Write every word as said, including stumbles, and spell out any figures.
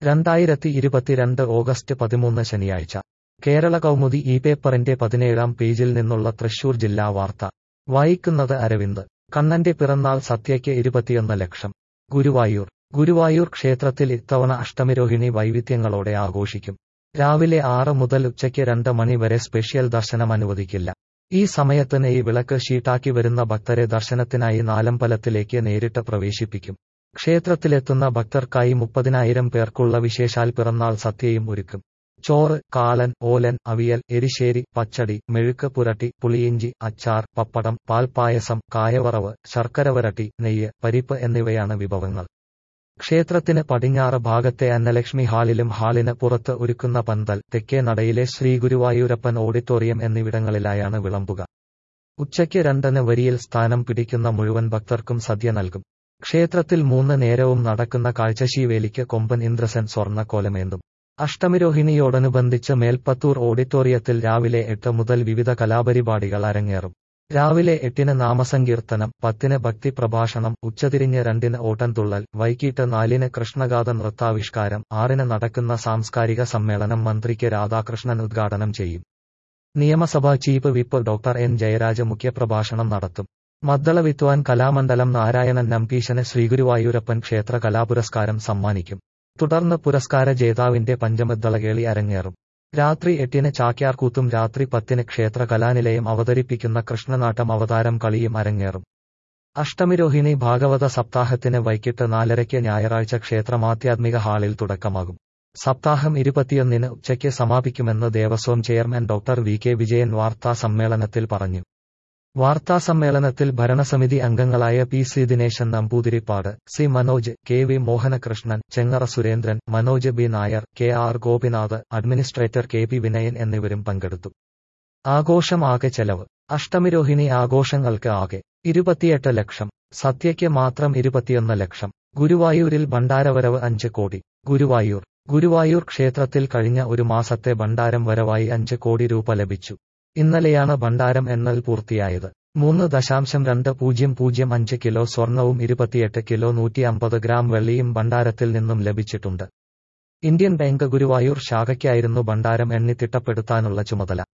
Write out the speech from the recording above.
രണ്ടായിരത്തി ഇരുപത്തിരണ്ട് ഓഗസ്റ്റ് പതിമൂന്ന് ശനിയാഴ്ച കേരള കൗമുദി ഈ പേപ്പറിന്റെ പതിനേഴാം പേജിൽ നിന്നുള്ള തൃശൂർ ജില്ലാ വാർത്ത വായിക്കുന്നത് അരവിന്ദ്. കണ്ണന്റെ പിറന്നാൾ സത്യയ്ക്ക് ഇരുപത്തിയൊന്ന് ലക്ഷം. ഗുരുവായൂർ ഗുരുവായൂർ ക്ഷേത്രത്തിൽ ഇത്തവണ അഷ്ടമിരോഹിണി വൈവിധ്യങ്ങളോടെ ആഘോഷിക്കും. രാവിലെ ആറ് മുതൽ ഉച്ചയ്ക്ക് രണ്ട് മണി വരെ സ്പെഷ്യൽ ദർശനം അനുവദിക്കില്ല. ഈ സമയത്ത് നെയ് വിളക്ക് ഷീട്ടാക്കി വരുന്ന ഭക്തരെ ദർശനത്തിനായി നാലമ്പലത്തിലേക്ക് നേരിട്ട് പ്രവേശിപ്പിക്കും. ക്ഷേത്രത്തിലെത്തുന്ന ഭക്തർക്കായി മുപ്പതിനായിരം പേർക്കുള്ള വിശേഷാൽ പിറന്നാൾ സദ്യയും ഒരുക്കും. ചോറ്, കാളൻ, ഓലൻ, അവിയൽ, എരിശ്ശേരി, പച്ചടി, മെഴുക്ക് പുരട്ടി, പുളിയിഞ്ചി, അച്ചാർ, പപ്പടം, പാൽപ്പായസം, കായവറവ്, ശർക്കരവരട്ടി, നെയ്യ്, പരിപ്പ് എന്നിവയാണ് വിഭവങ്ങൾ. ക്ഷേത്രത്തിന് പടിഞ്ഞാറ് ഭാഗത്തെ അന്നലക്ഷ്മി ഹാളിലും ഹാളിന് പുറത്ത് ഒരുക്കുന്ന പന്തൽ, തെക്കേ നടയിലെ ശ്രീ ഗുരുവായൂരപ്പൻ ഓഡിറ്റോറിയം എന്നിവിടങ്ങളിലായാണ് വിളമ്പുക. ഉച്ചയ്ക്ക് രണ്ടിന് വരിയിൽ സ്ഥാനം പിടിക്കുന്ന മുഴുവൻ ഭക്തർക്കും സദ്യ നൽകും. ക്ഷേത്രത്തിൽ മൂന്ന് നേരവും നടക്കുന്ന കാഴ്ചശീവേലിക്ക് കൊമ്പൻ ഇന്ദ്രസൻ സ്വർണ്ണക്കോലമേന്തും. അഷ്ടമിരോഹിണിയോടനുബന്ധിച്ച് മേൽപ്പത്തൂർ ഓഡിറ്റോറിയത്തിൽ രാവിലെ എട്ട് മുതൽ വിവിധ കലാപരിപാടികൾ അരങ്ങേറും. രാവിലെ എട്ടിന് നാമസങ്കീർത്തനം, പത്തിന് ഭക്തി പ്രഭാഷണം, ഉച്ചതിരിഞ്ഞ് രണ്ടിന് ഓട്ടൻതുള്ളൽ, വൈകിട്ട് നാലിന് കൃഷ്ണഗാഥ നൃത്താവിഷ്കാരം, ആറിന് നടക്കുന്ന സാംസ്കാരിക സമ്മേളനം മന്ത്രി കെ രാധാകൃഷ്ണൻ ഉദ്ഘാടനം ചെയ്യും. നിയമസഭാ chief whip doctor N Jayaraj മുഖ്യപ്രഭാഷണം നടത്തും. മദ്ദള വിദ്വാൻ കലാമണ്ഡലം നാരായണൻ നമ്പീശന് ശ്രീഗുരുവായൂരപ്പൻ ക്ഷേത്ര കലാപുരസ്കാരം സമ്മാനിക്കും. തുടർന്ന് പുരസ്കാര ജേതാവിന്റെ പഞ്ചമദ്ദളകേളി അരങ്ങേറും. രാത്രി എട്ടിന് ചാക്യാർകൂത്തും രാത്രി പത്തിന് ക്ഷേത്ര കലാനിലയം അവതരിപ്പിക്കുന്ന കൃഷ്ണനാട്ടം അവതാരം കളിയും അരങ്ങേറും. അഷ്ടമിരോഹിണി ഭാഗവത സപ്താഹത്തിന് വൈകിട്ട് നാലരയ്ക്ക് ഞായറാഴ്ച ക്ഷേത്രമാധ്യാത്മിക ഹാളിൽ തുടക്കമാകും. സപ്താഹം ഇരുപത്തിയൊന്നിന് ഉച്ചയ്ക്ക് സമാപിക്കുമെന്ന് Devaswom chairman doctor V K Vijayan വാർത്താ സമ്മേളനത്തിൽ പറഞ്ഞു. വാർത്താസമ്മേളനത്തിൽ ഭരണസമിതി അംഗങ്ങളായ P C Dineshan Namboodiripad, C Manoj, K V Mohanakrishnan, Chengara Surendran, Manoj B Nair, K R Gopinath, administrator K P Vinayan എന്നിവരും പങ്കെടുത്തു. ആഘോഷം ആകെ ചെലവ്. അഷ്ടമിരോഹിണി ആഘോഷങ്ങൾക്ക് ആകെ ഇരുപത്തിയെട്ട് ലക്ഷം. സദ്യയ്ക്ക് മാത്രം ഇരുപത്തിയൊന്ന് ലക്ഷം. ഗുരുവായൂരിൽ ഭണ്ഡാരവരവ് അഞ്ച് കോടി. ഗുരുവായൂർ ഗുരുവായൂർ ക്ഷേത്രത്തിൽ കഴിഞ്ഞ ഒരു മാസത്തെ ഭണ്ഡാരം വരവായി അഞ്ച് കോടി രൂപ ലഭിച്ചു. ഇന്നലെയാണ് ഭണ്ഡാരം എണ്ണൽ പൂർത്തിയായത്. മൂന്ന് ദശാംശം രണ്ട് പൂജ്യം പൂജ്യം അഞ്ച് കിലോ സ്വർണവും ഇരുപത്തിയെട്ട് കിലോ നൂറ്റി അമ്പത് ഗ്രാം വെള്ളിയും ഭണ്ഡാരത്തിൽ നിന്നും ലഭിച്ചിട്ടുണ്ട്. ഇന്ത്യൻ ബാങ്ക് ഗുരുവായൂർ ശാഖയ്ക്കായിരുന്നു ഭണ്ഡാരം എണ്ണി തിട്ടപ്പെടുത്താനുള്ള ചുമതല.